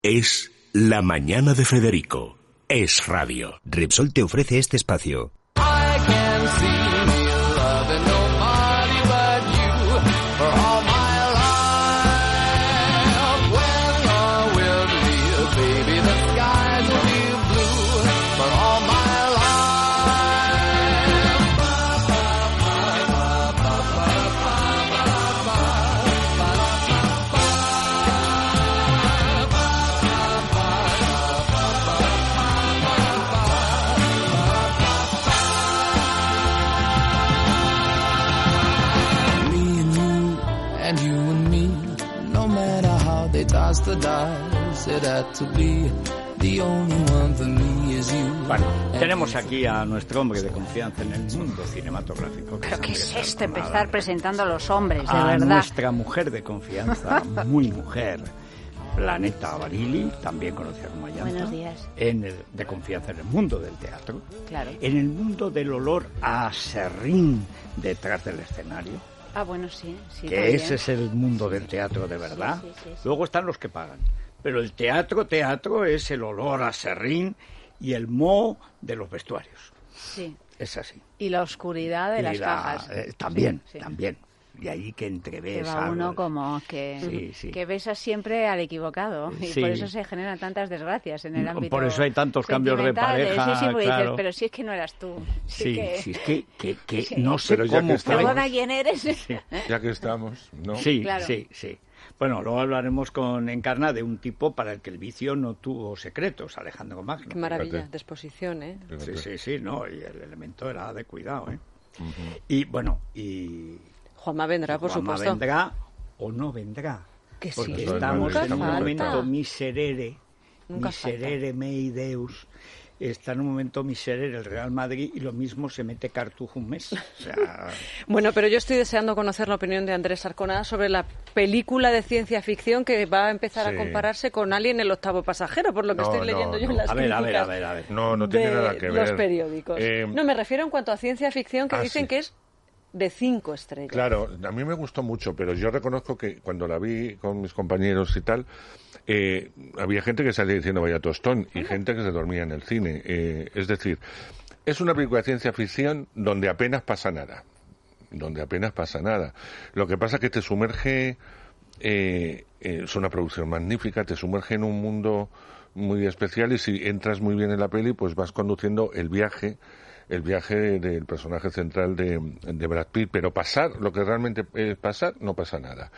Es La Mañana de Federico. Es radio. Repsol te ofrece este espacio. Bueno, tenemos aquí a nuestro hombre de confianza en el mundo cinematográfico. ¿Pero qué es esto? Empezar presentando a los hombres, de a verdad. Nuestra mujer de confianza, muy mujer, Planeta Barili, también conocida como Ayanta. Buenos días. De confianza en el mundo del teatro. Claro. En el mundo del olor a serrín detrás del escenario. Ah, bueno, sí. Que también. ese es el mundo del teatro de verdad. Sí. Luego están los que pagan. Pero el teatro es el olor a serrín y el moho de los vestuarios. Sí. Es así. Y la oscuridad de las cajas. También. Y ahí que Que entreves va uno como que besas siempre al equivocado. Y por eso se generan tantas desgracias en el ámbito Por eso hay tantos cambios de pareja. Sí, porque claro. dices, pero si es que no eras tú. Sí, es que no sé pero ya cómo... que estamos- Perdona, ¿quién eres? Sí. Ya que estamos, ¿no? Sí, Claro. sí. Bueno, luego hablaremos con Encarna de un tipo para el que el vicio no tuvo secretos, Alejandro Magno. Qué maravilla Fíjate. de exposición, ¿eh? Sí, no, y el elemento era de cuidado, ¿eh? Uh-huh. Y bueno, Juanma vendrá, por Juanma supuesto. vendrá o no vendrá, Que sí. porque Eso estamos nunca en un falta. momento miserere mei Deus. Está en un momento miserere el Real Madrid y lo mismo se mete Cartujo un mes. O sea, Bueno, pero yo estoy deseando conocer la opinión de Andrés Arconada sobre la película de ciencia ficción que va a empezar a Sí. compararse con Alien el octavo pasajero, por lo que No, estoy leyendo yo en las a ver. críticas No tiene de nada que ver. los periódicos. No, me refiero en cuanto a ciencia ficción que dicen sí. que es de 5 estrellas. Claro, a mí me gustó mucho, pero yo reconozco que cuando la vi con mis compañeros y tal, había gente que salía diciendo vaya tostón y gente que se dormía en el cine. Es decir, es una película de ciencia ficción donde apenas pasa nada. Lo que pasa es que te sumerge, es una producción magnífica, te sumerge en un mundo muy especial y si entras muy bien en la peli, pues vas conduciendo el viaje del personaje central de Brad Pitt, pero lo que realmente es pasar, no pasa nada.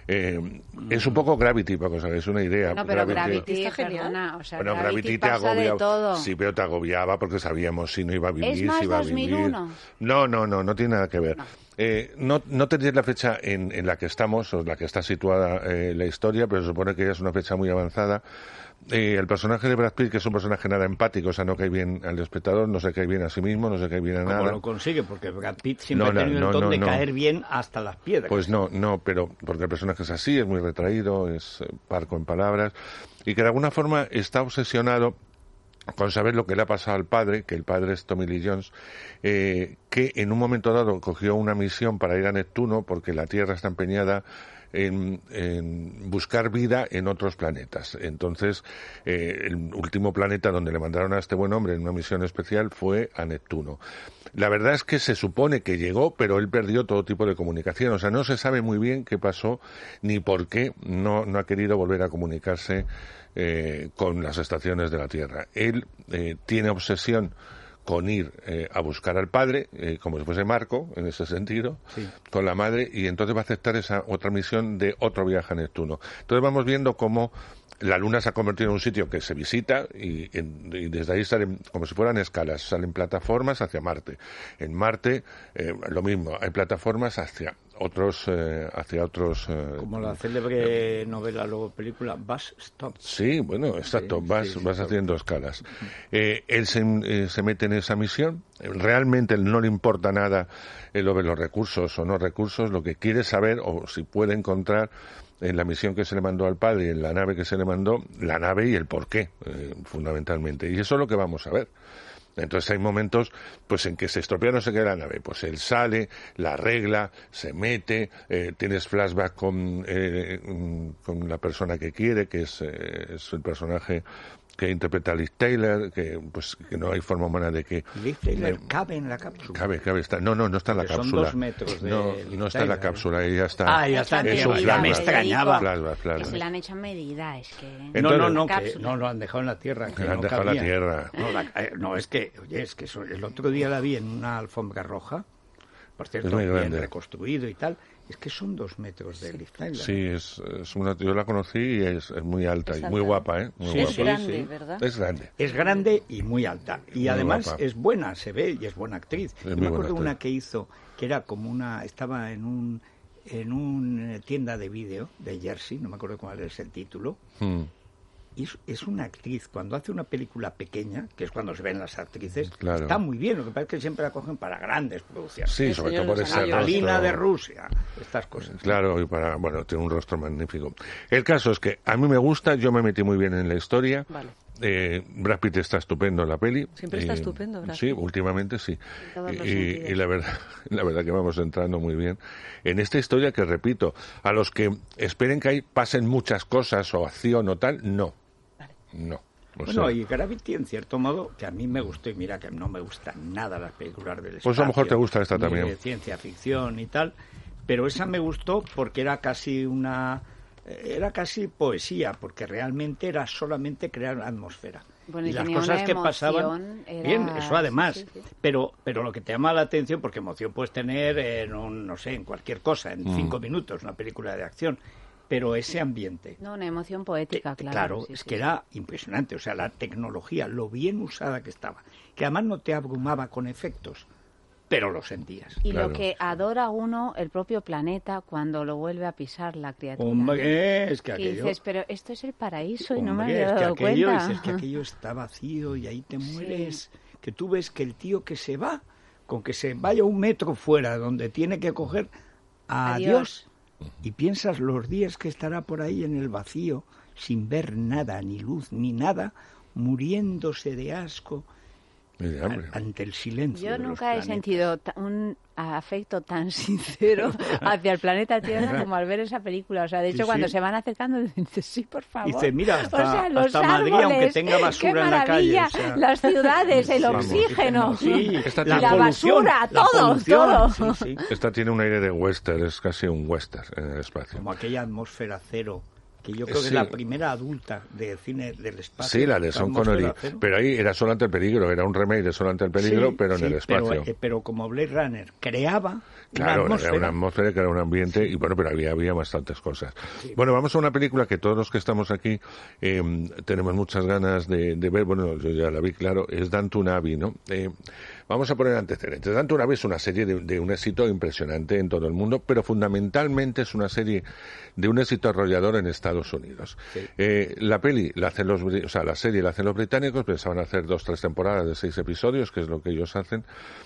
Es un poco Gravity, para que os hagáis una idea. No, pero Gravity Está genial. perdona, o sea, Bueno, Gravity te pasa de agobiaba. todo. Sí, pero te agobiaba porque sabíamos si no iba a vivir, ¿Es más si iba a vivir. 2001? No tiene nada que ver. No te diré la fecha en la que estamos, o en la que está situada la historia, pero se supone que ya es una fecha muy avanzada. El personaje de Brad Pitt, que es un personaje nada empático, o sea, no cae bien al espectador, no se cae bien a sí mismo, no se cae bien a ¿cómo nada. lo consigue? Porque Brad Pitt siempre ha tenido el don de caer bien hasta las piedras. Pues no, pero porque el personaje es así, es muy retraído, es parco en palabras, y que de alguna forma está obsesionado con saber lo que le ha pasado al padre, que el padre es Tommy Lee Jones, que en un momento dado cogió una misión para ir a Neptuno, porque la Tierra está empeñada en buscar vida en otros planetas. Entonces, el último planeta donde le mandaron a este buen hombre en una misión especial fue a Neptuno. La verdad es que se supone que llegó, pero él perdió todo tipo de comunicación. O sea, no se sabe muy bien qué pasó ni por qué no ha querido volver a comunicarse con las estaciones de la Tierra. Él tiene obsesión con ir a buscar al padre, como si fuese Marco, en ese sentido, Sí. con la madre, y entonces va a aceptar esa otra misión de otro viaje a Neptuno. Entonces vamos viendo cómo la Luna se ha convertido en un sitio que se visita y desde ahí salen, como si fueran escalas, salen plataformas hacia Marte. En Marte, lo mismo, hay plataformas hacia otros... Como la célebre novela, luego película, Bus Stop. Sí, bueno, exacto, vas haciendo escalas. Él se mete en esa misión, realmente no le importa nada lo de los recursos o no recursos, lo que quiere saber o si puede encontrar en la misión que se le mandó al padre, en la nave que se le mandó, la nave y el porqué, fundamentalmente. Y eso es lo que vamos a ver. Entonces hay momentos pues en que se estropea no sé qué la nave, pues él sale, la arregla, se mete, tienes flashback con la persona que quiere, que es el personaje que interpreta a Liz Taylor, que no hay forma humana de que... Liz Taylor cabe en la cápsula. Cabe, está. No está en la cápsula. Son 2 metros de no está en la cápsula, ella está... ya está. Es un ya me extrañaba. Flashback. Que se la han hecho a medida, es que... Entonces, no lo han dejado en la Tierra. Que han dejado en la Tierra. Es que el otro día la vi en una alfombra roja, por cierto, bien reconstruido y tal. Es que son 2 metros de Liz Taylor. Sí, yo la conocí y es muy alta y muy guapa, ¿eh? Muy guapa. Es grande, ¿verdad? Es grande. Es grande y muy alta. Y muy además guapa. Es buena, se ve, y es buena actriz. Yo me acuerdo una que hizo, que era como estaba en una tienda de vídeo de Jersey, no me acuerdo cuál es el título. Y es una actriz, cuando hace una película pequeña, que es cuando se ven las actrices, está muy bien. Lo que pasa es que siempre la cogen para grandes producciones. Sí, sobre todo por ese rostro. Catalina de Rusia, estas cosas. Claro, tiene un rostro magnífico. El caso es que a mí me gusta, yo me metí muy bien en la historia. Vale. Brad Pitt está estupendo en la peli. Siempre está estupendo, Brad Pitt. Sí, últimamente sí. Y la verdad que vamos entrando muy bien en esta historia que, repito, a los que esperen que ahí pasen muchas cosas o acción o tal, no. No. Y Gravity, en cierto modo, que a mí me gustó, y mira que no me gustan nada las películas del espacio. Pues a lo mejor te gusta esta también. De ciencia ficción y tal, pero esa me gustó porque era casi poesía, porque realmente era solamente crear atmósfera. Bueno, y las cosas que pasaban bien, eso además, sí. pero lo que te llama la atención, porque emoción puedes tener en cualquier cosa, en 5 minutos, una película de acción. Pero ese ambiente... una emoción poética, claro. Claro, que era impresionante. O sea, la tecnología, lo bien usada que estaba. Que además no te abrumaba con efectos, pero lo sentías. Y lo que adora uno, el propio planeta, cuando lo vuelve a pisar la criatura. Hombre, es que aquello... Y dices, pero esto es el paraíso y no me había dado cuenta. Dices que aquello está vacío y ahí te mueres. Sí. Que tú ves que el tío que se va, con que se vaya 1 metro fuera, donde tiene que coger adiós. Y piensas los días que estará por ahí en el vacío, sin ver nada, ni luz, ni nada, muriéndose de asco ante el silencio. Yo nunca he sentido un afecto tan sincero hacia el planeta Tierra como al ver esa película. O sea, de hecho, cuando se van acercando, dices, sí, por favor. Dice, mira, hasta Madrid, árboles, aunque tenga basura en la calle. O sea, las ciudades, el oxígeno, la basura, todo. Sí. Esta tiene un aire de western, es casi un western en el espacio. Como aquella atmósfera cero, que yo creo que es la primera adulta de cine del espacio. Sí, la de Sean Connery, pero ahí era Solo ante el peligro, era un remake de Solo ante el peligro, pero en el espacio. Pero como Blade Runner creaba era una atmósfera, que era un ambiente, y bueno, pero había bastantes cosas. Sí. Bueno, vamos a una película que todos los que estamos aquí tenemos muchas ganas de ver, bueno, yo ya la vi, claro, es Downton Abbey, ¿no? Vamos a poner antecedentes. Downton Abbey es una serie de un éxito impresionante en todo el mundo, pero fundamentalmente es una serie de un éxito arrollador en Estados Unidos. Sí. La serie la hacen los británicos, pensaban hacer 2-3 temporadas de 6 episodios, que es lo que ellos hacen,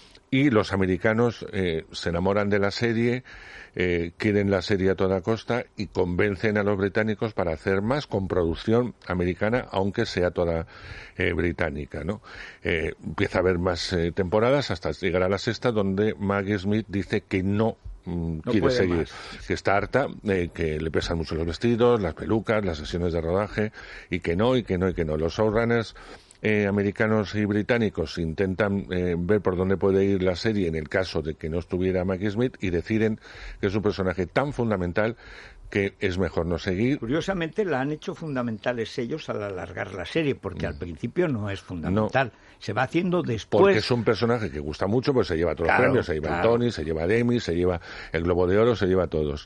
y los americanos se enamoran de la serie, quieren la serie a toda costa y convencen a los británicos para hacer más con producción americana, aunque sea toda británica, ¿no? Empieza a haber más temporadas hasta llegar a la 6ª, donde Maggie Smith dice que no quiere seguir, más. Que está harta, que le pesan mucho los vestidos, las pelucas, las sesiones de rodaje, y que no. Los showrunners americanos y británicos intentan ver por dónde puede ir la serie en el caso de que no estuviera Maggie Smith, y deciden que es un personaje tan fundamental que es mejor no seguir. Curiosamente la han hecho fundamentales ellos al alargar la serie, porque al principio no es fundamental. No. Se va haciendo después. Porque es un personaje que gusta mucho, pues se lleva todos los premios, se lleva el Tony, se lleva el Emmy, se lleva el Globo de Oro, se lleva todos.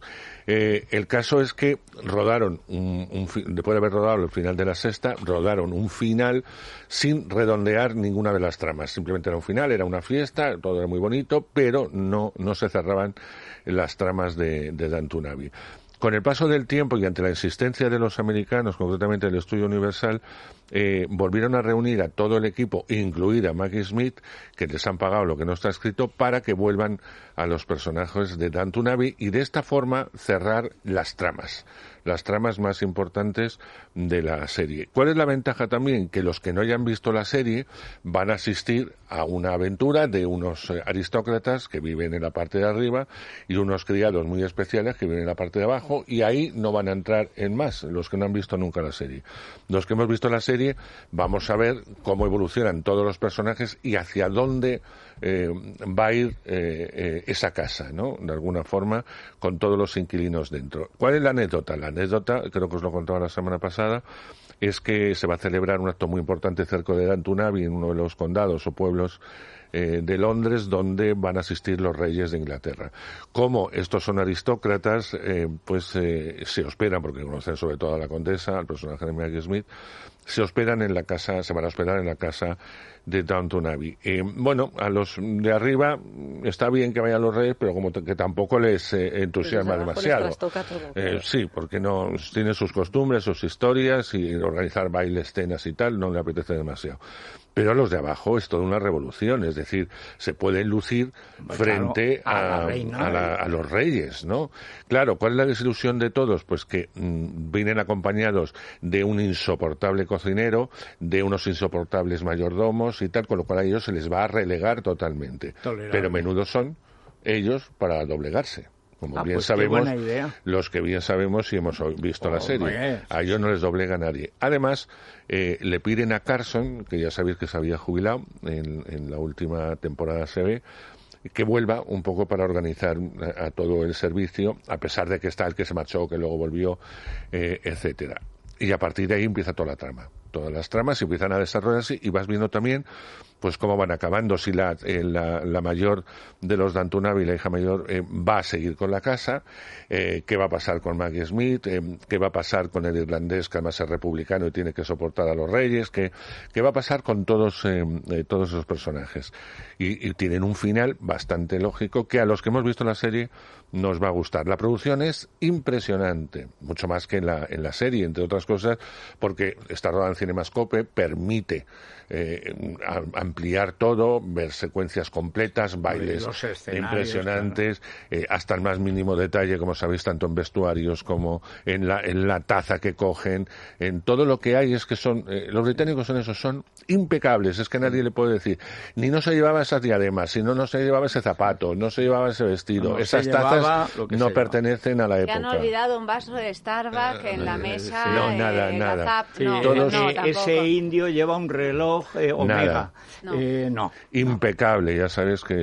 El caso es que rodaron, después de haber rodado el final de la 6ª, rodaron un final sin redondear ninguna de las tramas. Simplemente era un final, era una fiesta, todo era muy bonito, pero no se cerraban las tramas de Downton Abbey. Con el paso del tiempo y ante la insistencia de los americanos, concretamente el Estudio Universal, volvieron a reunir a todo el equipo, incluida Maggie Smith, que les han pagado lo que no está escrito, para que vuelvan a los personajes de Downton Abbey y de esta forma cerrar las tramas las tramas más importantes de la serie. ¿Cuál es la ventaja también? Que los que no hayan visto la serie van a asistir a una aventura de unos aristócratas que viven en la parte de arriba y unos criados muy especiales que viven en la parte de abajo, y ahí no van a entrar en más los que no han visto nunca la serie. Los que hemos visto la serie vamos a ver cómo evolucionan todos los personajes y hacia dónde va a ir esa casa, ¿no? De alguna forma, con todos los inquilinos dentro. ¿Cuál es la anécdota? La anécdota, creo que os lo contaba la semana pasada, es que se va a celebrar un acto muy importante cerca de Downton Abbey, en uno de los condados o pueblos de Londres, donde van a asistir los reyes de Inglaterra. Como estos son aristócratas, se hospedan, porque conocen sobre todo a la condesa, al personaje de Maggie Smith, se van a hospedar en la casa de Downton Abbey. A los de arriba está bien que vayan los reyes, pero como que tampoco les entusiasma demasiado. Sí, porque no tiene sus costumbres, sus historias, y organizar bailes, cenas y tal, no le apetece demasiado. Pero a los de abajo es toda una revolución, es decir, se pueden lucir frente a los reyes, ¿no? Claro, ¿cuál es la desilusión de todos? Pues que vienen acompañados de un insoportable cocinero, de unos insoportables mayordomos y tal, con lo cual a ellos se les va a relegar totalmente. Tolerable. Pero menudos son ellos para doblegarse. Como bien sabemos, los que bien sabemos y hemos visto la serie, a ellos no les doblega nadie. Además, le piden a Carson, que ya sabéis que se había jubilado en la última temporada se ve, que vuelva un poco para organizar a todo el servicio, a pesar de que está el que se marchó, que luego volvió, etcétera. Y a partir de ahí empieza toda la trama. Todas las tramas empiezan a desarrollarse y vas viendo también pues cómo van acabando, si la mayor de los Downton Abbey, la hija mayor, va a seguir con la casa, qué va a pasar con Maggie Smith, qué va a pasar con el irlandés, que además es republicano y tiene que soportar a los reyes, qué va a pasar con todos esos personajes. Y tienen un final bastante lógico que a los que hemos visto la serie nos va a gustar. La producción es impresionante, mucho más que en la serie, entre otras cosas, porque está rodada en Cinemascope, permite ampliar todo, ver secuencias completas, bailes impresionantes, hasta el más mínimo detalle, como sabéis, tanto en vestuarios como en la taza que cogen, en todo lo que hay. Es que los británicos son impecables, es que nadie le puede decir, ni no se llevaba esas diademas, si no se llevaba ese zapato, no se llevaba ese vestido, esas tazas no pertenecen a la época. Se han olvidado un vaso de Starbucks en la mesa. No, nada. Ese indio lleva un reloj Omega. No. Impecable, ya sabes que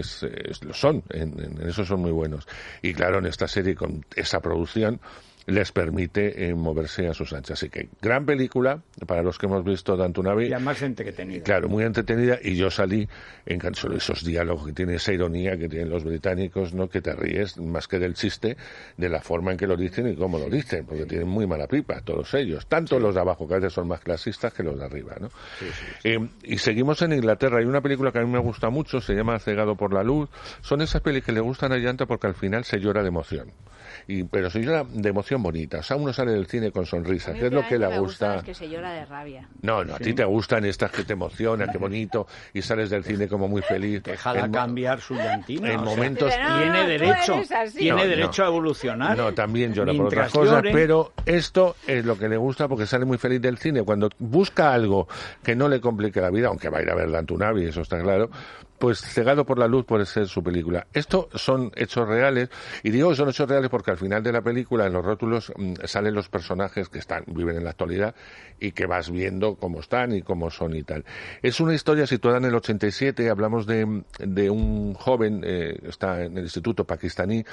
en eso son muy buenos. Y claro, en esta serie, con esa producción, les permite moverse a sus anchas. Así que gran película para los que hemos visto Downton Abbey. Y además entretenida. Claro, muy entretenida, y yo salí encantado de esos diálogos que tiene, esa ironía que tienen los británicos, ¿no? Que te ríes más que del chiste, de la forma en que lo dicen y cómo lo dicen, porque tienen muy mala pipa todos ellos, tanto los de abajo, que a veces son más clasistas, que los de arriba, ¿no? Sí. Y seguimos en Inglaterra. Hay una película que a mí me gusta mucho, se llama Cegado por la luz. Son esas pelis que le gustan a Llanta porque al final se llora de emoción. Pero se llora de emoción bonita. O sea, uno sale del cine con sonrisas, que es lo que le gusta. Es que se llora de rabia. No, a ti te gustan estas que te emocionan, qué bonito, y sales del cine como muy feliz. Déjala cambiar su llantina. En momentos tiene derecho a evolucionar. No, también llora por otras cosas, pero esto es lo que le gusta porque sale muy feliz del cine. Cuando busca algo que no le complique la vida, aunque va a ir a ver Downton Abbey, eso está claro, pues Cegado por la luz puede ser su película. Esto son hechos reales, y digo que son hechos reales porque al final de la película, en los rótulos, salen los personajes que viven en la actualidad y que vas viendo cómo están y cómo son y tal. Es una historia situada en el 87, hablamos de un joven, está en el instituto pakistaní,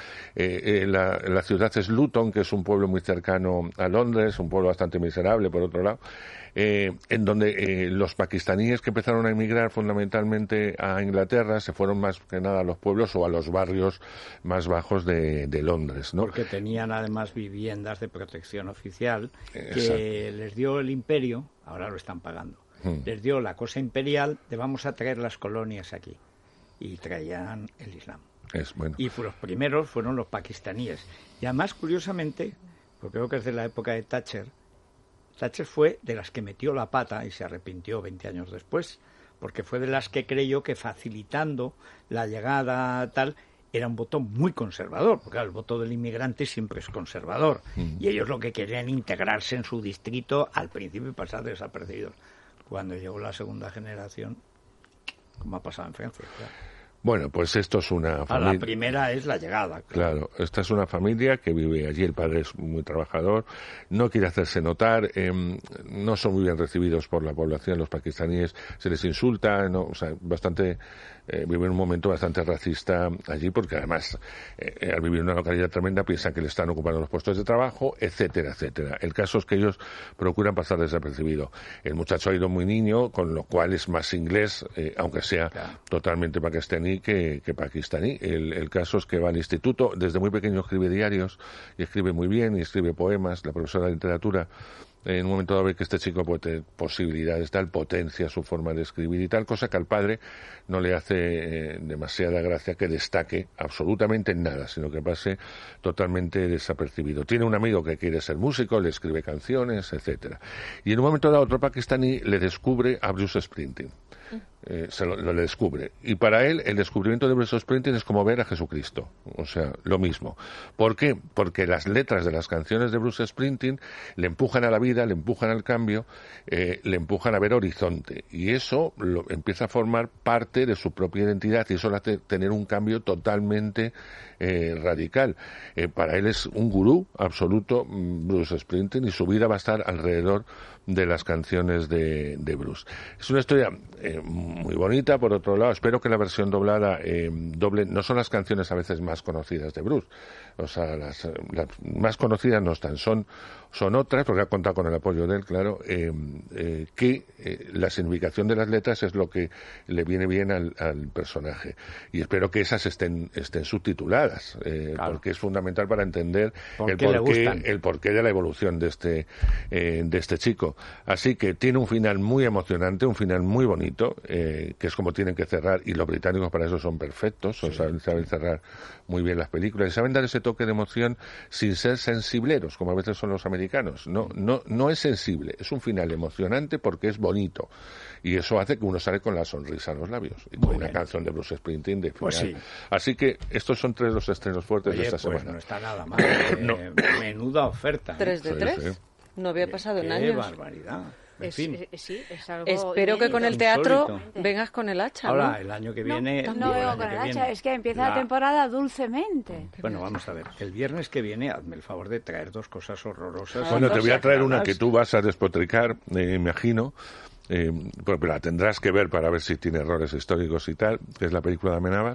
la ciudad es Luton, que es un pueblo muy cercano a Londres, un pueblo bastante miserable por otro lado, en donde los pakistaníes que empezaron a emigrar fundamentalmente a Inglaterra se fueron más que nada a los pueblos o a los barrios más bajos de Londres, ¿no? Porque tenían además viviendas de protección oficial que les dio el imperio, ahora lo están pagando, les dio la cosa imperial de vamos a traer las colonias aquí, y traían el Islam. Bueno. Y los primeros fueron los pakistaníes. Y además, curiosamente, porque creo que es de la época de Thatcher fue de las que metió la pata y se arrepintió 20 años después, porque fue de las que creyó que facilitando la llegada tal era un voto muy conservador, porque el voto del inmigrante siempre es conservador, y ellos lo que querían integrarse en su distrito al principio y pasar desapercibidos. Cuando llegó la segunda generación, como ha pasado en Francia, claro. Bueno, pues esto es una familia... La primera es la llegada. Claro, esta es una familia que vive allí, el padre es muy trabajador, no quiere hacerse notar, no son muy bien recibidos por la población, los pakistaníes se les insulta, ¿no? O sea, bastante... viven un momento bastante racista allí, porque además, al vivir en una localidad tremenda, piensan que le están ocupando los puestos de trabajo, etcétera, etcétera. El caso es que ellos procuran pasar desapercibido. El muchacho ha ido muy niño, con lo cual es más inglés, aunque sea totalmente pakistaní que pakistaní. El caso es que va al instituto, desde muy pequeño escribe diarios, y escribe muy bien, y escribe poemas. La profesora de literatura en un momento dado ve que este chico puede tener posibilidades, tal, potencia su forma de escribir y tal, cosa que al padre no le hace demasiada gracia que destaque absolutamente en nada, sino que pase totalmente desapercibido. Tiene un amigo que quiere ser músico, le escribe canciones, etcétera. Y en un momento dado otro pakistaní le descubre a Bruce Springsteen. Lo descubre. Y para él, el descubrimiento de Bruce Springsteen es como ver a Jesucristo. O sea, lo mismo. ¿Por qué? Porque las letras de las canciones de Bruce Springsteen le empujan a la vida, le empujan al cambio, le empujan a ver horizonte. Y eso empieza a formar parte de su propia identidad y eso le hace tener un cambio totalmente radical. Para él es un gurú absoluto, Bruce Springsteen, y su vida va a estar alrededor de las canciones de Bruce. Es una historia muy bonita, por otro lado. Espero que la versión doblada doble, no son las canciones a veces más conocidas de Bruce, o sea, las más conocidas no están, son otras, porque ha contado con el apoyo de él, claro, que la significación de las letras es lo que le viene bien al personaje, y espero que esas estén subtituladas, claro, porque es fundamental para entender el porqué de la evolución de este chico. Así que tiene un final muy emocionante, un final muy bonito, que es como tienen que cerrar, y los británicos para eso son perfectos, sí, o saben cerrar muy bien las películas, y saben dar ese toque de emoción sin ser sensibleros, como a veces son los americanos. No es sensible, es un final emocionante porque es bonito, y eso hace que uno sale con la sonrisa en los labios, y con una canción de Bruce Springsteen de final. Pues sí. Así que estos son 3 los estrenos fuertes de esta semana. No está nada mal, menuda oferta. 3 de 3. Sí, sí. No había pasado en años. ¡Qué barbaridad! En fin. Sí, es algo espero que con el teatro vengas con el hacha. Ahora, el año que viene... No vengo con el hacha, es que empieza la temporada dulcemente. Bueno, vamos a ver. El viernes que viene, hazme el favor de traer 2 cosas horrorosas. Bueno, te voy a traer una que tú vas a despotricar, me imagino, pero la tendrás que ver para ver si tiene errores históricos y tal, que es la película de Amenábar,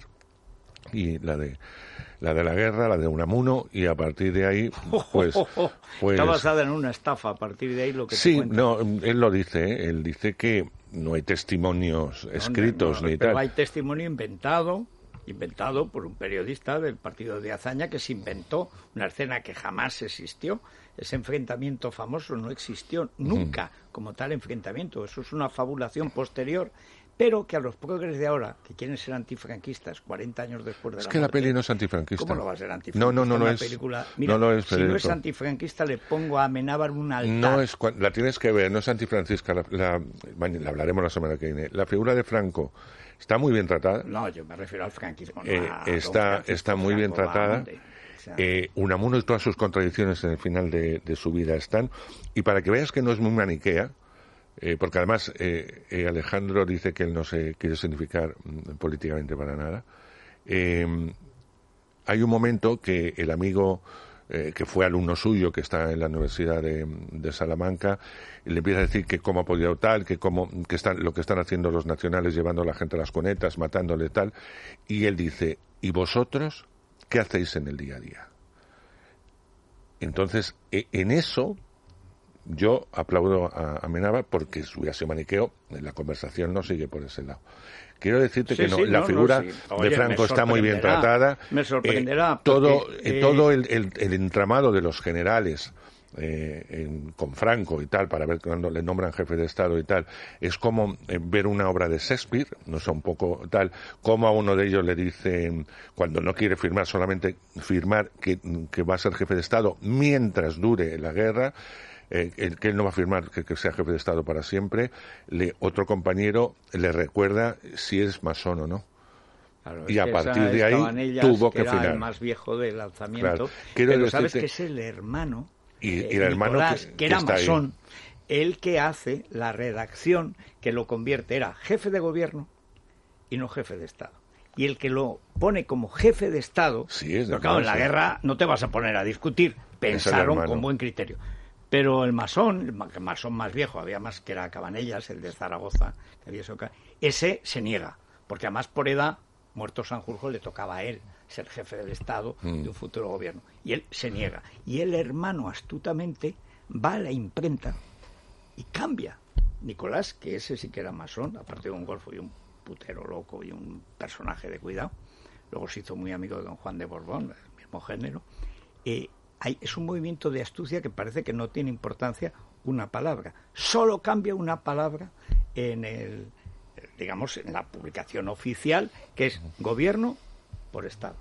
y la de la guerra, la de Unamuno, y a partir de ahí, pues... Está basada en una estafa, a partir de ahí lo que sí, no, él lo dice, él dice que no hay testimonios escritos ni pero tal. Hay testimonio inventado por un periodista del partido de Azaña, que se inventó una escena que jamás existió. Ese enfrentamiento famoso no existió nunca como tal enfrentamiento. Eso es una fabulación posterior, pero que a los progres de ahora, que quieren ser antifranquistas 40 años después de la muerte... Es que la peli no es antifranquista. ¿Cómo no va a ser antifranquista? No es. Película? Mira, no lo es, si no es antifranquista, le pongo a Amenábar un altar. No es, la tienes que ver, no es antifranquista. La hablaremos la semana que viene. La figura de Franco está muy bien tratada. No, yo me refiero al franquismo. Está muy bien tratada. Unamuno y todas sus contradicciones en el final de su vida están. Y para que veas que no es muy maniquea, porque además Alejandro dice que él no se quiere significar políticamente para nada. Hay un momento que el amigo que fue alumno suyo, que está en la Universidad de Salamanca, le empieza a decir que cómo ha podido tal, lo que están haciendo los nacionales, llevando a la gente a las cunetas, matándole tal, y él dice, ¿y vosotros qué hacéis en el día a día? Entonces, en eso... Yo aplaudo a Amenábar porque su viaje maniqueo, la conversación no sigue por ese lado. Quiero decirte la figura de Franco está muy bien tratada. Me sorprenderá. Todo el entramado de los generales con Franco y tal, para ver cuando le nombran jefe de Estado y tal, es como ver una obra de Shakespeare, no sé, un poco tal, como a uno de ellos le dicen, cuando no quiere firmar, solamente firmar que va a ser jefe de Estado mientras dure la guerra, que él no va a firmar que sea jefe de Estado para siempre, otro compañero le recuerda si es masón o no. Claro, y a que partir esa de ahí Cabanellas, tuvo que era frenar. el más viejo del alzamiento. Claro. Quiero Pero sabes decirte- que es el hermano, Y el hermano Nicolás, que era está ahí. masón, el que hace la redacción que lo convierte, era jefe de gobierno y no jefe de Estado. Y el que lo pone como jefe de Estado, Sí, es pero claro, en la verdad, sí. guerra no te vas a poner a discutir, pensaron hermano. con buen criterio. Pero el masón más viejo, había más que era Cabanellas, el de Zaragoza, que había ese se niega, porque además por edad, muerto Sanjurjo, le tocaba a él ser jefe del Estado de un futuro gobierno. Y él se niega. Y el hermano astutamente va a la imprenta y cambia. Nicolás, que ese sí que era masón, aparte de un golfo y un putero loco y un personaje de cuidado, luego se hizo muy amigo de don Juan de Borbón, el mismo género, es un movimiento de astucia que parece que no tiene importancia una palabra. Solo cambia una palabra en en la publicación oficial, que es gobierno por Estado.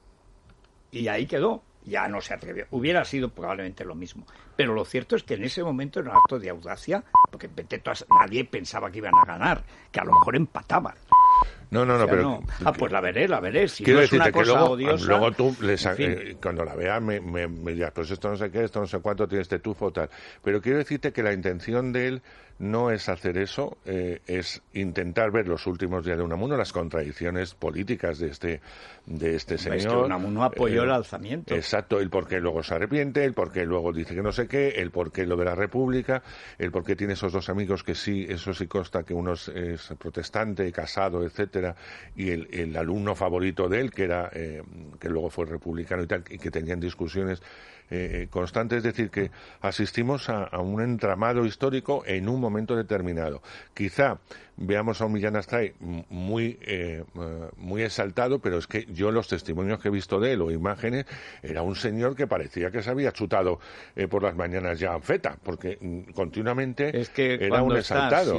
Y ahí quedó. Ya no se atrevió. Hubiera sido probablemente lo mismo. Pero lo cierto es que en ese momento era un acto de audacia, porque nadie pensaba que iban a ganar, que a lo mejor empataban. No, O sea, pero... no. Pues la veré. Si Quiero no es una decirte que cosa luego, odiosa... luego tú, en fin. cuando la veas, me dirás, pues esto no sé qué, esto no sé cuánto, tiene este tufo, tal. Pero quiero decirte que la intención de él no es hacer eso, es intentar ver los últimos días de Unamuno, las contradicciones políticas de este señor. Es que Unamuno apoyó el alzamiento. Exacto, el por qué luego se arrepiente, el por qué luego dice que no sé qué, el por qué lo de la República, el por qué tiene esos dos amigos que sí, eso sí consta que uno es protestante, casado, etcétera, y el alumno favorito de él, que era que luego fue republicano y tal, y que tenían discusiones constantes. Es decir, que asistimos a un entramado histórico en un momento determinado. Quizá veamos a un Millán Astray muy exaltado, pero es que yo los testimonios que he visto de él o imágenes, era un señor que parecía que se había chutado por las mañanas ya anfeta, porque continuamente Es que era cuando un estás exaltado.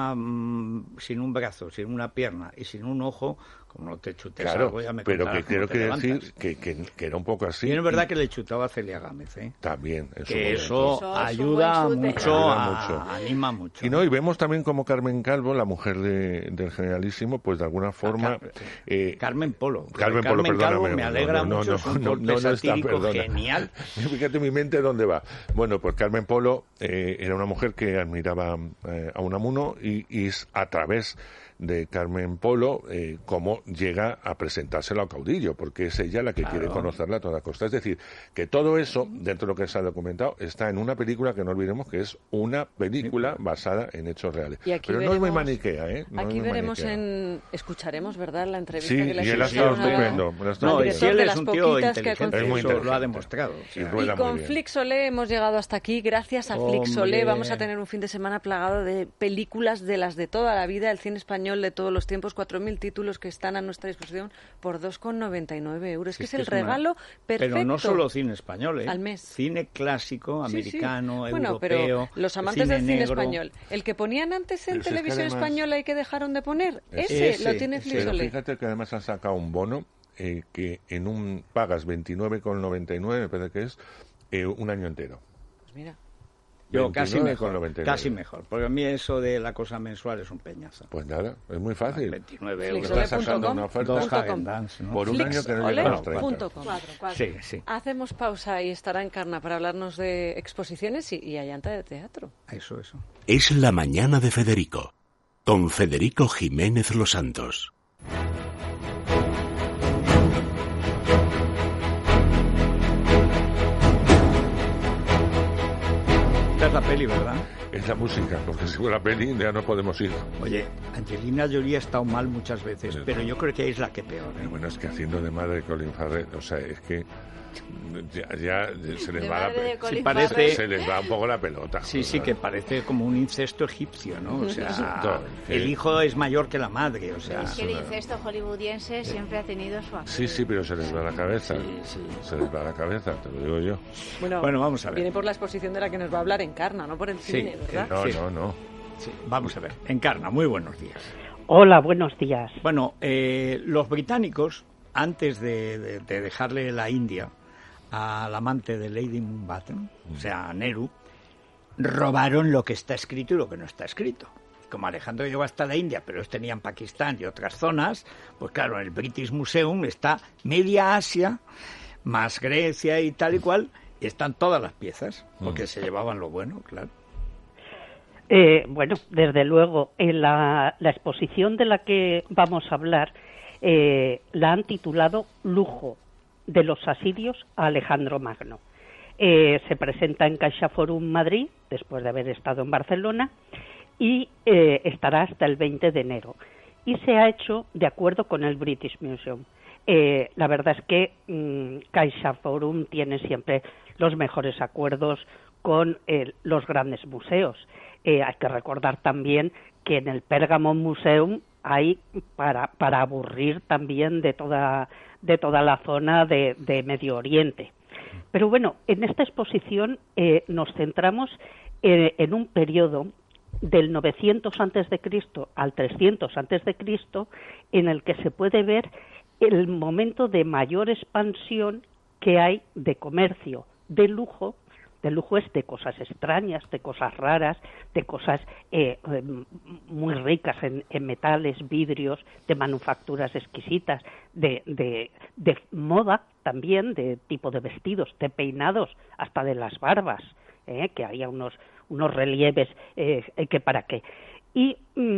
sin un brazo, sin una pierna y sin un ojo, como no te chutes Claro, algo, ya me pero contarás que cómo quiero te que levantas. decir que era un poco así. Y es verdad que le chutaba a Celia Gámez, También, en su que momento. eso Eso es un ayuda buen chute. mucho, Ayuda mucho. anima mucho. Y no, y vemos también como Carmen Calvo, la mujer del generalísimo, pues de alguna forma... Carmen Polo. Carmen Calvo Polo, perdóname. me alegra mucho, es un golpe está, satírico perdona. genial. Fíjate mi mente dónde va. Bueno, pues Carmen Polo era una mujer que admiraba a Unamuno y es a través de Carmen Polo cómo llega a presentárselo a Caudillo, porque es ella la que quiere conocerla a toda costa. Es decir, que todo eso, dentro de lo que se ha documentado, está en una película que no olvidemos que es una película basada en hechos reales. Y aquí Pero no es muy veremos- maniquea, ¿eh? No es Aquí muy veremos maniquea. escucharemos, ¿verdad?, la entrevista Sí, que le y él ha hicieron estado estupendo. él ha estado No, y director si estupendo. él de es las un tío poquitas que inteligente, Es muy eso lo ha inteligente. demostrado. Sí, O sea, rueda Y muy con bien. Flixolé hemos llegado hasta aquí. Gracias a Hombre. Flixolé vamos a tener un fin de semana plagado de películas de las de toda la vida, el cine español de todos los tiempos, 4.000 títulos que están a nuestra disposición por 2,99 euros. Sí, Que es es el que es una- regalo perfecto. Pero no solo cine español, Al mes. Cine clásico, Sí, sí. americano, Bueno, europeo. pero los amantes del cine negro. español, el que ponían antes en Pero si es que televisión además- española y que dejaron de poner, ese Ese, lo tiene ese. Pero Flixolé. fíjate que además han sacado un bono que pagas 29,99, me parece que es, un año entero. Pues mira. Yo casi 29,99. casi mejor, porque a mí eso de la cosa mensual es un peñazo. Pues nada, es muy fácil. 29 euros. Flixolé. Estás sacando una oferta Dos punto com. Häagen-Dazs, ¿no? por un año que no llega a los 30. Flixolé.com. Sí, sí, Hacemos pausa y estará Encarna para hablarnos de exposiciones y allanta de teatro. eso. Es la mañana de Federico, con Federico Jiménez Los Santos. Esta es la peli, ¿verdad? Es la música, porque si fuera peli ya no podemos ir. Oye, Angelina Jolie ha estado mal muchas veces, Sí. pero yo creo que es la que peor. ¿eh? Bueno, es que haciendo de madre Colin Farrell, o sea, es que ya se les va Sí, parece- se les va un poco la pelota. Sí, sí, que parece como un incesto egipcio, ¿no? O sea, Exacto. el hijo es mayor que la madre, o sea... Es que el incesto hollywoodiense siempre ha tenido su Sí, sí, pero se les va la cabeza. Sí, sí. Se les va la cabeza, te lo digo yo. Bueno, vamos a ver. Viene por la exposición de la que nos va a hablar Encarna, no por el Sí, cine, ¿verdad? No, Sí. no. Sí, vamos a ver. Encarna, muy buenos días. Hola, buenos días. Bueno, los británicos, antes de dejarle la India al amante de Lady Mountbatten, o sea, a Nehru, robaron lo que está escrito y lo que no está escrito. como Alejandro llegó hasta la India, pero ellos tenían Pakistán y otras zonas, pues claro, en el British Museum está media Asia, más Grecia y tal y cual, y están todas las piezas, porque se llevaban lo bueno, claro. Bueno, desde luego, en la exposición de la que vamos a hablar la han titulado Lujo, de los asirios a Alejandro Magno. Se presenta en CaixaForum Madrid, después de haber estado en Barcelona, y estará hasta el 20 de enero. Y se ha hecho de acuerdo con el British Museum. La verdad es que CaixaForum tiene siempre los mejores acuerdos con los grandes museos. Hay que recordar también que en el Pergamon Museum hay para aburrir también de toda la zona de Medio Oriente. Pero bueno, en esta exposición nos centramos en un periodo del 900 a.C. al 300 a.C., en el que se puede ver el momento de mayor expansión que hay de comercio, de lujo. De lujo es de cosas extrañas, de cosas raras, de cosas muy ricas en metales, vidrios, de manufacturas exquisitas, de moda también, de tipo de vestidos, de peinados, hasta de las barbas, que había unos relieves que para qué. Y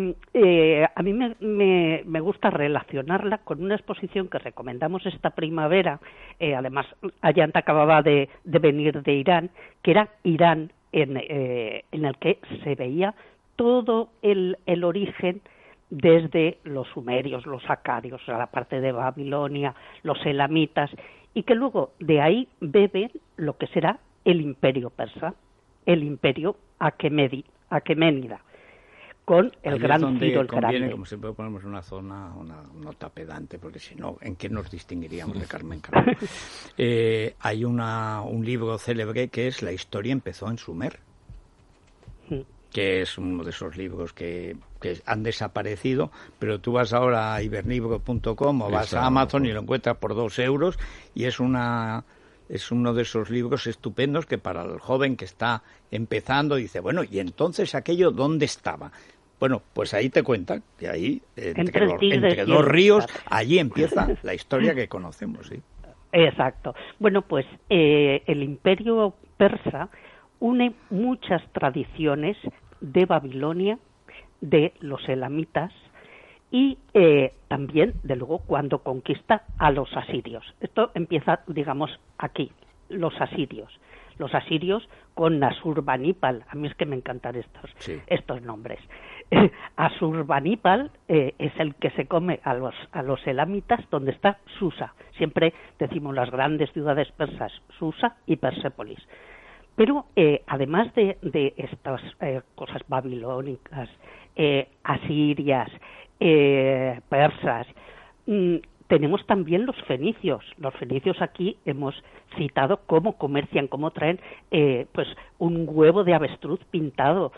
a mí me gusta relacionarla con una exposición que recomendamos esta primavera. Además, Ayanta acababa de venir de Irán, que era Irán, en el que se veía todo el origen desde los sumerios, los acadios, la parte de Babilonia, los elamitas, y que luego de ahí beben lo que será el imperio persa, el imperio aqueménida, con el gran Ciro el Grande. Como siempre ponemos una zona, una nota pedante, porque si no, ¿en qué nos distinguiríamos de Carmen Calvo? Hay un libro célebre que es La historia empezó en Sumer, que es uno de esos libros que han desaparecido, pero tú vas ahora a ibernibro.com o vas a Amazon y lo encuentras por 2 euros, y es uno de esos libros estupendos que para el joven que está empezando dice, bueno, ¿y entonces aquello dónde estaba? Bueno, pues ahí te cuentan que ahí, entre 2 ríos, allí empieza la historia que conocemos, ¿sí? Exacto. Bueno, pues el imperio persa une muchas tradiciones de Babilonia, de los elamitas, y también, de luego, cuando conquista a los asirios. Esto empieza, digamos, aquí, los asirios con Asurbanipal. A mí es que me encantan estos nombres. Asurbanipal es el que se come a los elamitas, donde está Susa. Siempre decimos las grandes ciudades persas, Susa y Persépolis. Pero además de estas cosas babilónicas, asirias, persas, tenemos también los fenicios. Los fenicios aquí hemos citado cómo comercian, cómo traen pues un huevo de avestruz pintado,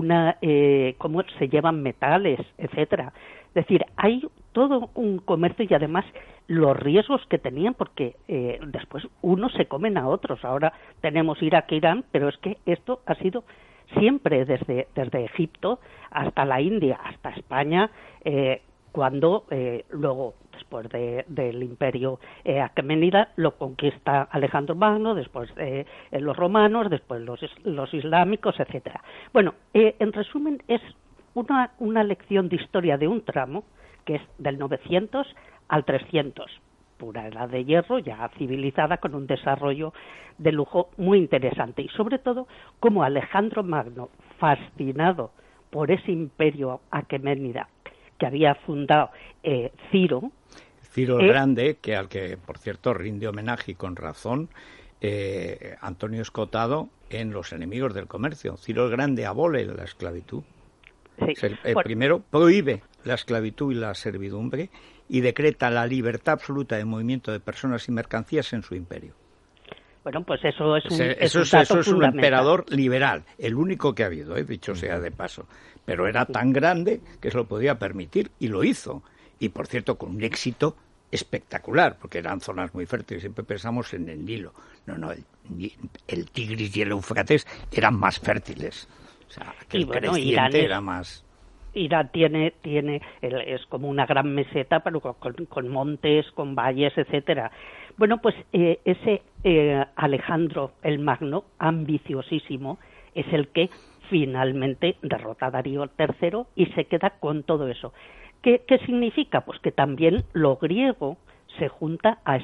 cómo se llevan metales, etcétera. Es decir, hay todo un comercio y además los riesgos que tenían, porque después unos se comen a otros. Ahora tenemos Irak e Irán, pero es que esto ha sido siempre desde Egipto hasta la India, hasta España, cuando luego, después del imperio aqueménida, lo conquista Alejandro Magno, después los romanos, después los islámicos, etcétera. Bueno, en resumen, es una lección de historia de un tramo que es del 900 al 300, pura edad de hierro, ya civilizada, con un desarrollo de lujo muy interesante. Y sobre todo, como Alejandro Magno, fascinado por ese imperio aqueménida que había fundado Ciro el Grande, al que, por cierto, rinde homenaje y con razón Antonio Escotado en Los enemigos del comercio. Ciro el Grande abole la esclavitud. Sí. Primero prohíbe la esclavitud y la servidumbre y decreta la libertad absoluta de movimiento de personas y mercancías en su imperio. Bueno, pues eso es un emperador liberal, el único que ha habido, dicho sea de paso. Pero era tan grande que se lo podía permitir y lo hizo. Y, por cierto, con un éxito espectacular, porque eran zonas muy fértiles. Siempre pensamos en el Nilo. No, el Tigris y el Éufrates eran más fértiles. O sea, que el creciente era más... Irán tiene es como una gran meseta, pero con montes, con valles, etcétera. Bueno, pues ese Alejandro el Magno, ambiciosísimo, es el que finalmente derrota a Darío III y se queda con todo eso. ¿Qué significa? Pues que también lo griego se junta a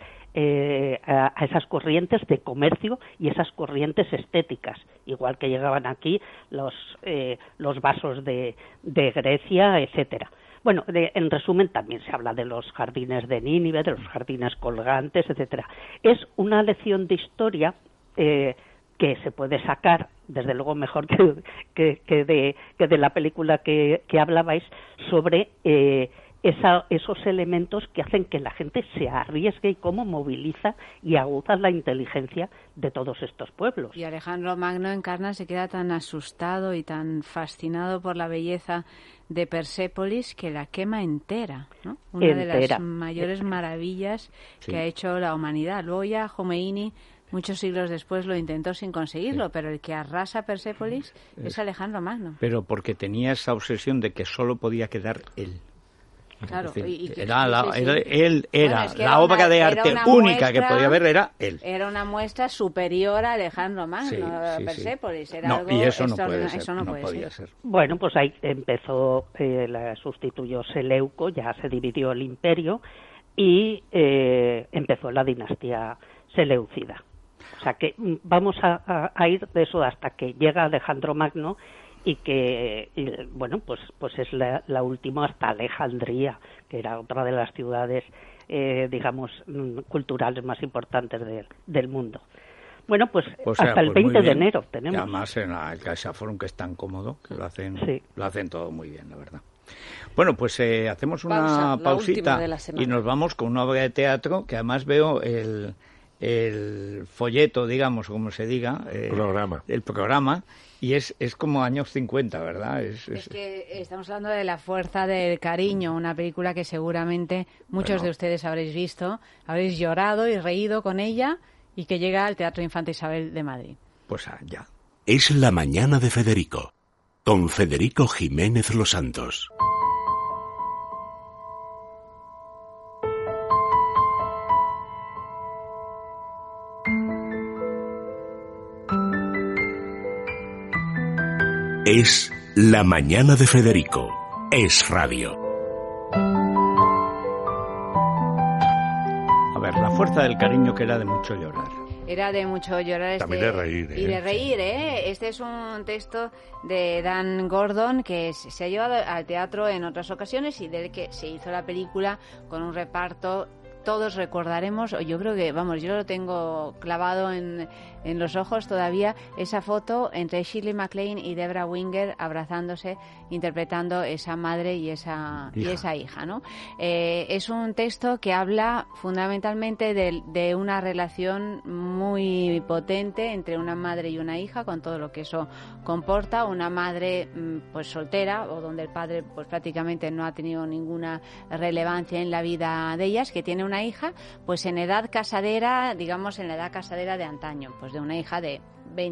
esas corrientes de comercio y esas corrientes estéticas, igual que llegaban aquí los vasos de Grecia, etcétera. Bueno, en resumen, también se habla de los jardines de Nínive, de los jardines colgantes, etcétera. Es una lección de historia que se puede sacar, desde luego mejor que de la película que hablabais, sobre esos elementos que hacen que la gente se arriesgue y cómo moviliza y aguza la inteligencia de todos estos pueblos. Y Alejandro Magno encarna, se queda tan asustado y tan fascinado por la belleza de Persépolis que la quema entera, ¿no? Una de las mayores maravillas que ha hecho la humanidad. Luego ya Jomeini, muchos siglos después, lo intentó sin conseguirlo, pero el que arrasa Persépolis es Alejandro Magno. Pero porque tenía esa obsesión de que solo podía quedar él. Claro, él era la obra de arte única que podía haber, era él. Era una muestra superior a Alejandro Magno, Persépolis. Era algo, y eso no podía ser. Bueno, pues ahí empezó, sustituyó Seleuco, ya se dividió el imperio y empezó la dinastía seleucida. O sea que vamos a ir de eso hasta que llega Alejandro Magno y bueno, pues es la última hasta Alejandría, que era otra de las ciudades, digamos, culturales más importantes del mundo. Bueno, pues hasta el 20 de enero tenemos. Y además en el CaixaForum, que es tan cómodo, que lo hacen todo muy bien, la verdad. Bueno, pues hacemos una pausita y nos vamos con una obra de teatro que además veo el folleto, digamos, como se diga, el programa, y es como años 50, ¿verdad? Es que estamos hablando de La fuerza del cariño, una película que seguramente muchos de ustedes habréis visto, habréis llorado y reído con ella, y que llega al Teatro Infanta Isabel de Madrid. Pues ya. Es la mañana de Federico, con Federico Jiménez Los Santos. Es la mañana de Federico. Es radio. A ver, La fuerza del cariño, que era de mucho llorar. Era de mucho llorar. También de reír. Y de reír, ¿eh? Este es un texto de Dan Gordon que se ha llevado al teatro en otras ocasiones y del que se hizo la película con un reparto. Todos recordaremos, yo creo que, vamos, yo lo tengo clavado en los ojos todavía, esa foto entre Shirley MacLaine y Debra Winger abrazándose, interpretando esa madre y esa hija, ¿no? Es un texto que habla fundamentalmente de una relación muy potente entre una madre y una hija, con todo lo que eso comporta, una madre pues soltera, o donde el padre pues prácticamente no ha tenido ninguna relevancia en la vida de ellas, que tiene una hija pues en edad casadera, digamos en la edad casadera de antaño, pues de una hija de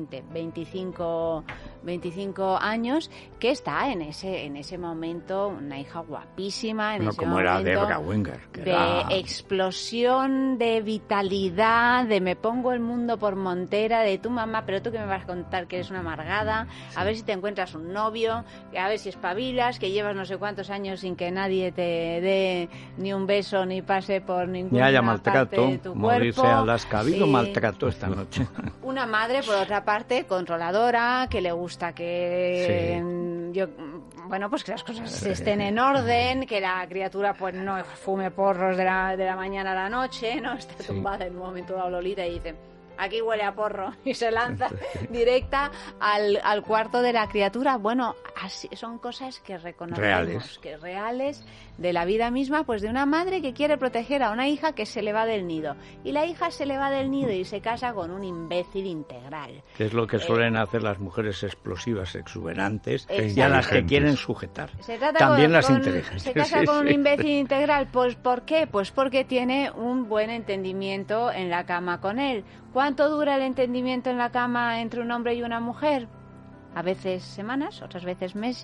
25 años, que está en ese momento, una hija guapísima, en ese como momento era Debra Winger, de explosión, de vitalidad, de me pongo el mundo por montera, de tu mamá, pero tú que me vas a contar que eres una amargada, a ver si te encuentras un novio, a ver si espabilas, que llevas no sé cuántos años sin que nadie te dé ni un beso ni pase por ninguna parte de tu como cuerpo. dice Alaska, ha habido maltrato esta noche. Una madre, por otra parte, controladora, que le gusta que pues que las cosas estén en orden, que la criatura pues no fume porros de la mañana a la noche, no esté tumbada en un momento dado Lolita y dice: aquí huele a porro, y se lanza directa al cuarto de la criatura. Bueno, así son cosas que reconocemos, reales de la vida misma, pues de una madre que quiere proteger a una hija que se le va del nido, y la hija se le va del nido y se casa con un imbécil integral. Que es lo que suelen hacer las mujeres explosivas, exuberantes, y a las que quieren sujetar. También las inteligentes. Se casa con un imbécil integral, pues ¿por qué? Pues porque tiene un buen entendimiento en la cama con él. ¿Cuánto dura el entendimiento en la cama entre un hombre y una mujer? A veces semanas, otras veces meses,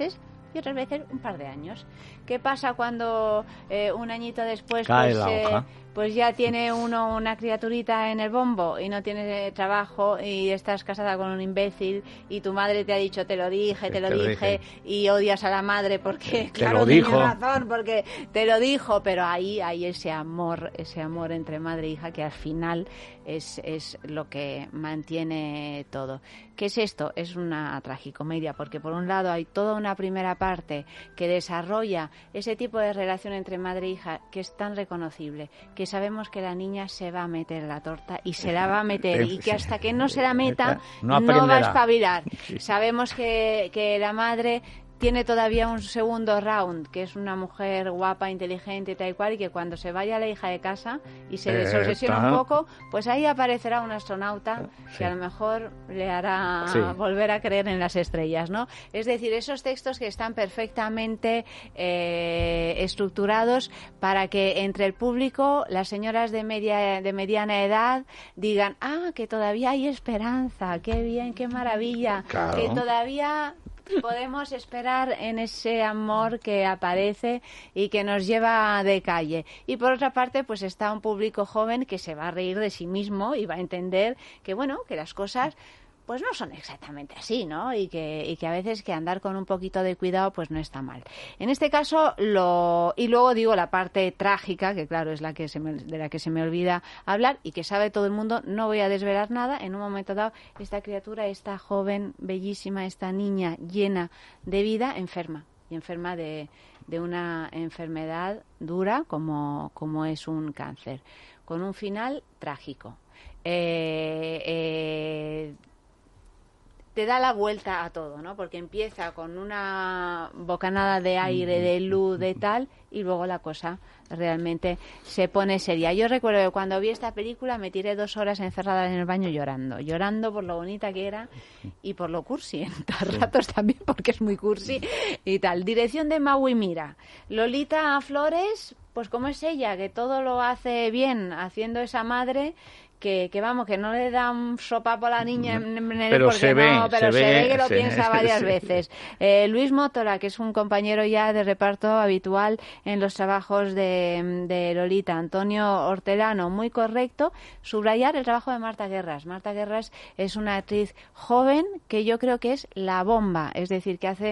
y otras veces un par de años. ¿Qué pasa cuando un añito después cae la hoja? Pues ya tiene uno una criaturita en el bombo y no tiene trabajo y estás casada con un imbécil y tu madre te ha dicho te lo dije y odias a la madre porque claro, tiene razón, porque te lo dijo, pero ahí hay ese amor entre madre e hija que al final es lo que mantiene todo. ¿Qué es esto? Es una tragicomedia, porque por un lado hay toda una primera parte que desarrolla ese tipo de relación entre madre e hija que es tan reconocible, que sabemos que la niña se va a meter la torta y se la va a meter y que hasta que no se la meta no va a espabilar. Sabemos que la madre tiene todavía un segundo round, que es una mujer guapa, inteligente, tal y cual, y que cuando se vaya la hija de casa y se desobsesiona un poco, pues ahí aparecerá un astronauta que a lo mejor le hará volver a creer en las estrellas, ¿no? Es decir, esos textos que están perfectamente estructurados para que entre el público, las señoras de mediana edad digan, que todavía hay esperanza, qué bien, qué maravilla, claro, que todavía podemos esperar en ese amor que aparece y que nos lleva de calle. Y por otra parte, pues está un público joven que se va a reír de sí mismo y va a entender que, bueno, que las cosas pues no son exactamente así, ¿no? Y que a veces que andar con un poquito de cuidado pues no está mal. En este caso, y luego digo la parte trágica, que claro es de la que se me olvida hablar y que sabe todo el mundo, no voy a desvelar nada. En un momento dado, esta criatura, esta joven, bellísima, esta niña llena de vida, enferma de una enfermedad dura como es un cáncer, con un final trágico. Te da la vuelta a todo, ¿no? Porque empieza con una bocanada de aire, de luz, de tal, y luego la cosa realmente se pone seria. Yo recuerdo que cuando vi esta película me tiré 2 horas encerrada en el baño llorando por lo bonita que era y por lo cursi, en ratos también porque es muy cursi y tal. Dirección de Maui Mira. Lolita Flores, pues como es ella, que todo lo hace bien, haciendo esa madre que vamos, que no le da un sopapo a la niña pero se ve que lo piensa varias veces. Luis Mótola, que es un compañero ya de reparto habitual en los trabajos de Lolita. Antonio Hortelano, muy correcto. Subrayar el trabajo de Marta Guerras. Marta Guerras es una actriz joven que yo creo que es la bomba, es decir, que hace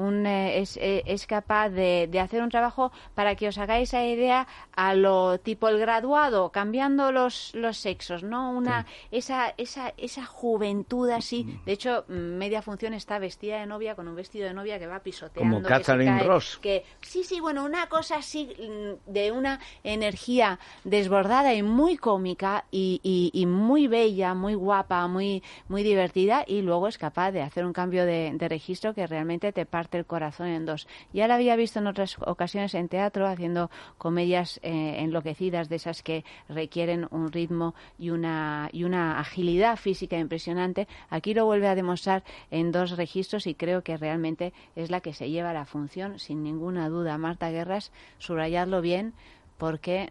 es capaz de hacer un trabajo, para que os hagáis esa idea, a lo tipo El Graduado, cambiando los sexos, ¿no? Esa juventud así. De hecho, media función está vestida de novia, con un vestido de novia que va pisoteando. Como Catherine Ross. Bueno, una cosa así de una energía desbordada y muy cómica y muy bella, muy guapa, muy divertida, y luego es capaz de hacer un cambio de registro que realmente te parte el corazón en dos. Ya la había visto en otras ocasiones en teatro haciendo comedias enloquecidas, de esas que requieren un ritmo y una agilidad física impresionante. Aquí lo vuelve a demostrar en 2 registros y creo que realmente es la que se lleva la función, sin ninguna duda. Marta Guerras, subrayadlo bien, porque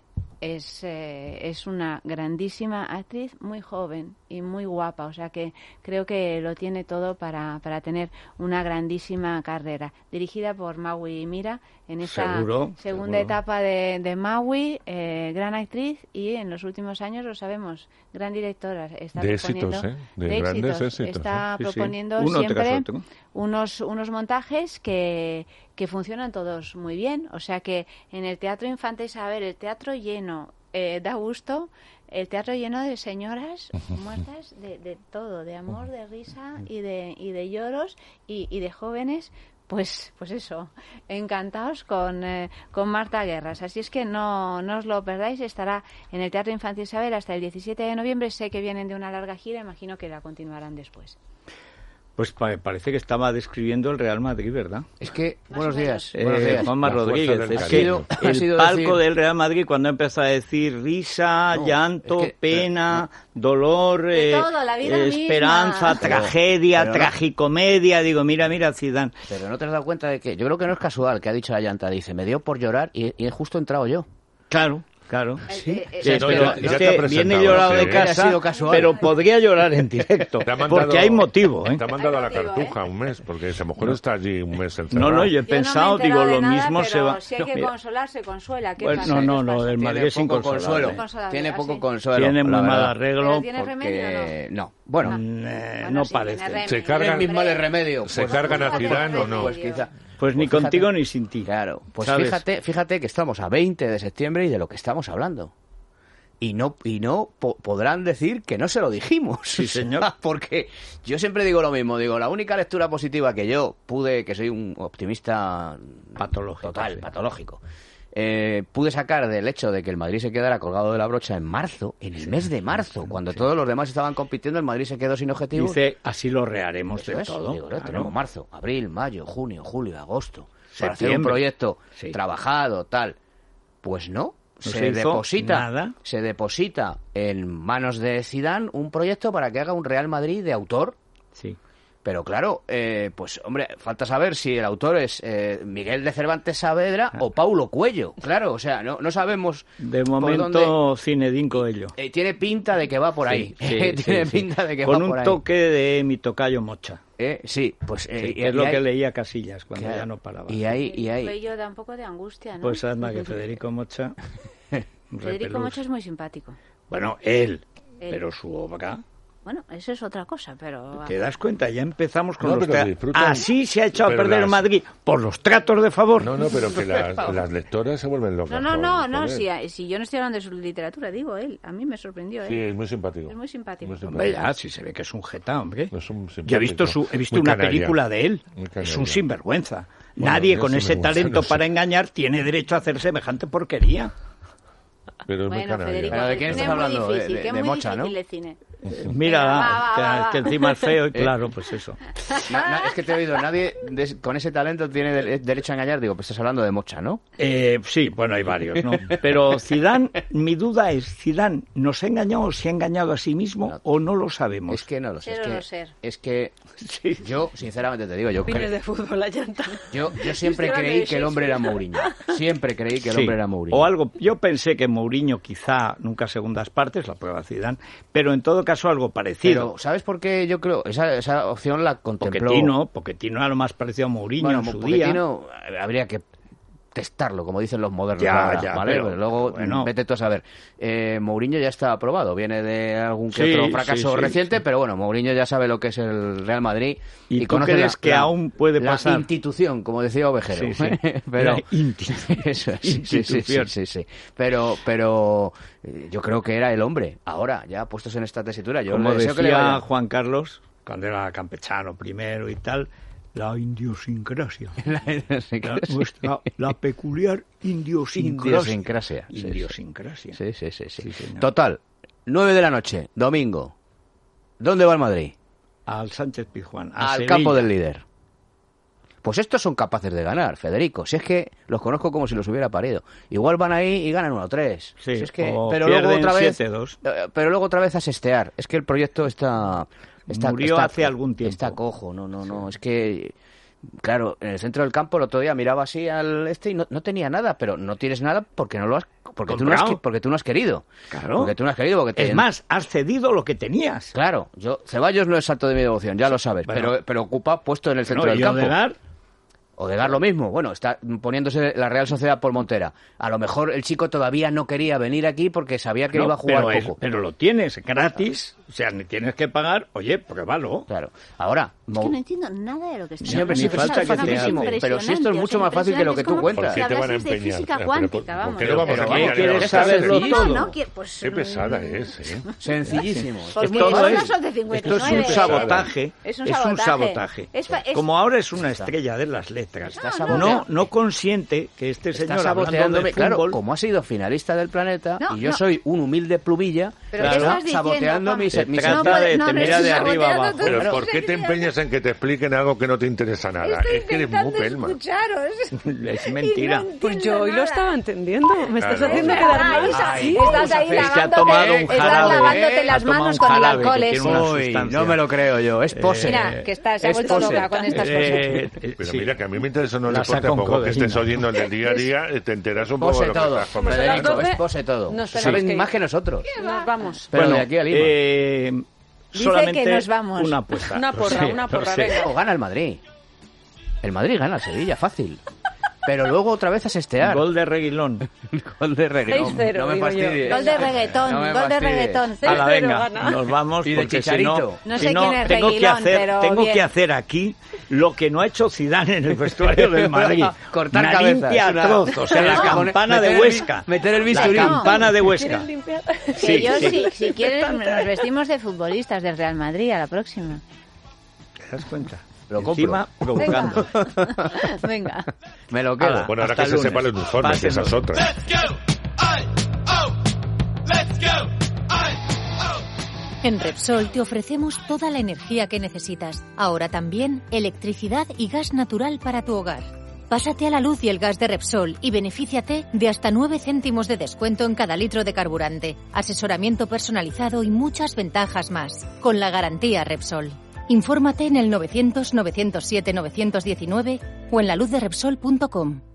es una grandísima actriz, muy joven y muy guapa, o sea que creo que lo tiene todo para tener una grandísima carrera. Dirigida por Maui Mira, en esta segunda etapa de Maui, gran actriz, y en los últimos años, lo sabemos, gran directora. Está de éxitos, de grandes éxitos. Está proponiendo siempre unos montajes que funcionan todos muy bien, o sea que en el Teatro Infantes, a ver, el teatro lleno, da gusto, el teatro lleno de señoras muertas de todo, de amor, de risa y de lloros y de jóvenes, pues eso, encantados con Marta Guerras. Así es que no os lo perdáis, estará en el Teatro Infantil Isabel hasta el 17 de noviembre. Sé que vienen de una larga gira, imagino que la continuarán después. Pues parece que estaba describiendo el Real Madrid, ¿verdad? Es que, buenos días. Juanma Rodríguez, es que el palco del Real Madrid, cuando empezó a decir risa, llanto, pena, dolor, todo, la vida esperanza, misma, tragedia, tragicomedia, digo, mira Zidane. Pero no te has dado cuenta de que, yo creo que no es casual que ha dicho la llanta, dice, me dio por llorar y he justo entrado yo. Claro. Claro. Sí, Pero ya es te ha que presentado, viene llorado ¿no? de Que casa, ha sido casual. pero podría llorar en directo, Te ha mandado- porque hay motivo, ¿eh? Te ha mandado a la Hay motivo, cartuja un mes, porque a lo mejor está allí un mes encerrado. No, yo he Yo pensado, no me he enterado digo, de lo nada, mismo pero se va... si hay que Mira, consolar, se consuela. ¿Qué pues pasa? no, ¿Qué no, os lo pasa? del Madrid Tiene es poco consuelo. inconsolable. Tiene ¿Ah, poco sí? consuelo. Tiene muy la mal verdad. arreglo, ¿Pero tiene remedio o Porque no. Bueno, Bueno, no sí, parece. tiene remedio. Se cargan- ¿tienen mis males remedios? ¿Se Pues, cargan a fíjate, Zidane o no? pues quizá. Pues ni Pues contigo fíjate. ni sin ti. Claro, pues ¿sabes? fíjate que estamos a 20 de septiembre y de lo que estamos hablando. Y no podrán decir que no se lo dijimos. Sí, señor. Porque yo siempre digo lo mismo. Digo, la única lectura positiva que yo pude, que soy un optimista Patológico, total, sí. patológico, pude sacar del hecho de que el Madrid se quedara colgado de la brocha en marzo, en el mes de marzo, cuando todos los demás estaban compitiendo, el Madrid se quedó sin objetivos. Dice, así lo rearemos Eso de es, todo. digo, claro. tenemos marzo, abril, mayo, junio, julio, agosto, para hacer un Septiembre. proyecto Sí. trabajado, tal. Pues no, No se hizo nada. se deposita en manos de Zidane un proyecto para que haga un Real Madrid de autor. Sí. Pero claro, pues hombre, falta saber si el autor es Miguel de Cervantes Saavedra o Paulo Coelho. Claro, o sea, no sabemos. De por momento, dónde. Zinedine Coelho. Tiene pinta de que va por ahí. Sí, Tiene sí. pinta de que Con va un por ahí. toque de mi tocayo Mocha. Sí, pues Sí, y que es lo hay- que leía Casillas cuando claro, ya no paraba. Y hay Yo da un poco de angustia, ¿no? Pues anda que Federico Mocha... Federico repelús. Mocha es muy simpático. Bueno, él, Él. pero su obra... Bueno, eso es otra cosa, pero... ¿Te das cuenta? Ya empezamos con No, los... pero disfrutan- Así se ha echado a pero perder el las- Madrid por los tratos de favor. No, pero que las lectoras se vuelven locas. No, con él. si yo no estoy hablando de su literatura, digo él. A mí me sorprendió, Sí, ¿eh? es muy simpático. Es muy simpático. Hombre, ya, si se ve que es un jeta, hombre. Es un Yo he visto, simpático. una Muy canalla. película de él. Muy Es canalla. un sinvergüenza. Bueno, Nadie yo con ese sinvergüenza talento no sé. para engañar tiene derecho a hacer semejante porquería. Pero es muy Bueno, canalla. Federico, Pero ¿de quién el estás cine es muy hablando? difícil, De que es muy Mocha, difícil ¿no? el cine. Mira, va, que va. encima es feo y claro, pues eso. Es que te he oído, nadie con ese talento tiene derecho a engañar. Digo, pues estás hablando de Mocha, ¿no? Sí, bueno, hay varios, ¿no? Pero Zidane, mi duda es, ¿Zidane nos ha engañado o se ha engañado a sí mismo No. o no lo sabemos? Es que no lo sé. Cero no ser. Es que yo, sinceramente te digo, Opines de fútbol, la llanta. yo siempre Estoy hablando creí de que el hombre era Mourinho. Siempre creí que el Sí, hombre era Mourinho. o algo. Yo pensé que Mourinho quizá nunca segundas partes, la prueba Zidane, pero en todo caso algo parecido. Pero, ¿sabes por qué yo creo? Esa opción la contempló... Pochettino era lo más parecido a Mourinho Bueno, en su día. Pochettino habría que testarlo, como dicen los modernos Ya, ahora, ya, ¿vale? pero, Luego, bueno. vete tú a saber. Mourinho ya está aprobado, viene de algún que Sí, otro fracaso sí, sí, reciente, sí. pero bueno, Mourinho ya sabe lo que es el Real Madrid. ¿Y tú conoce crees que aún puede la pasar? institución, como decía Ovejero. Sí, sí. Pero, La institución. eso es, sí. Pero yo creo que era el hombre. Ahora, ya puestos en esta tesitura, yo Como le deseo que le decía vaya. Juan Carlos, cuando era campechano primero y tal, la idiosincrasia. La peculiar idiosincrasia. Idiosincrasia, sí, sí. Idiosincrasia. Sí. Sí, señor. Total, 9 de la noche, domingo. ¿Dónde va el Madrid? Al Sánchez Pizjuán. Al campo del líder. Pues estos son capaces de ganar, Federico. Si es que los conozco como si los hubiera parido. Igual van ahí y ganan 1-3. Sí, Si es que, o pero luego pierden otra vez, 7-2. pero luego otra vez a sestear. Es que el proyecto está Murió hace algún tiempo. Está cojo, no. Es que, claro, en el centro del campo el otro día miraba así al y no tenía nada, pero no tienes nada porque no lo has, porque tú no has querido. Claro. Porque tú no has querido. Porque Es más, has cedido lo que tenías. Claro, Ceballos no es santo de mi devoción, ya lo sabes, Bueno. pero ocupa puesto en el centro No, del y campo. Odegaard, Lo mismo. Bueno, está poniéndose la Real Sociedad por Montera. A lo mejor el chico todavía no quería venir aquí porque sabía que no, iba a jugar pero, poco. pero lo tienes gratis, o sea, ni tienes que pagar, oye, pruébalo. Claro. Ahora, Es que no entiendo nada de lo que está Sí, hombre, ni sí, pero falta es que te facilísimo. hable. Pero si esto es mucho más fácil que lo que tú cuentas. ¿Por qué te van a de empeñar? física Pero, cuántica, ¿por vamos. qué no vamos a Pero cambiar? quieres Ya saberlo está. todo. No, pues, Qué pesada es, ¿eh? Sencillísimo. Pues Esto mire, es- son de 59. esto es un sabotaje. Es un Es un sabotaje. sabotaje. Como ahora es una estrella de las letras. saboteando. No consiente que este Está señor hablando saboteándome, de claro, fútbol... como ha sido finalista del planeta No, y yo no. soy un humilde plumilla, Pero ¿qué está estás diciendo, saboteando Juan? mi Se mi trata No puede- de no, te no mira estoy de arriba saboteando abajo. todo. Pero Claro. ¿por qué te empeñas confías en que te expliquen algo que no te interesa nada. Es que eres muy pelma. Es mentira. Pues yo hoy lo estaba entendiendo. Me estás haciendo quedar mal. Estás ahí Es que ha tomado un jarabe. lavándote las manos con el alcohol. No me lo creo yo. Es pose. Mira, que se ha vuelto loca con estas cosas. Pero mira, que a mí me interesa, no le La importa saca un poco que codeína. estés oyendo el del día a día, te enteras un poco Pose de lo que todo, estás comentando. Federico, es pose todo. Nos tenemos Saben que ir. más que nosotros. Nos vamos. Pero Bueno, de aquí a Lima. Dice solamente que nos vamos. una apuesta. Una porra, Lo sé, una lo porra, sé. venga. O gana el Madrid. El Madrid gana al Sevilla, fácil. Pero luego otra vez a sestear. Gol de Reguilón. Gol de reggaetón. 6-0, No me digo yo. fastidies. Gol de reggaetón, No me gol de fastidies. reggaetón. Ala, venga, gana. nos vamos Y de porque si no, Chicharito. No si sé quién es tengo que Reguilón, hacer, pero tengo bien. que hacer aquí lo que no ha hecho Zidane en el vestuario del Madrid. Cortar Una cabezas. limpia a trozos, o sea, la campana de Meter el Huesca. meter el La bisturí. campana de Huesca. ¿Quieren limpiar? Sí, yo, sí. si quieres, nos vestimos de futbolistas del Real Madrid a la próxima. ¿Te das cuenta? Lo compro. Encima, provocando. Venga. Me lo quedo. Ala. Bueno, ahora Hasta que el se sepa el lunes. uniforme, que esa es Pásenlo. otra. En Repsol te ofrecemos toda la energía que necesitas. Ahora también electricidad y gas natural para tu hogar. Pásate a la luz y el gas de Repsol y benefíciate de hasta 9 céntimos de descuento en cada litro de carburante, asesoramiento personalizado y muchas ventajas más, con la garantía Repsol. Infórmate en el 900 907 919 o en laluzderepsol.com.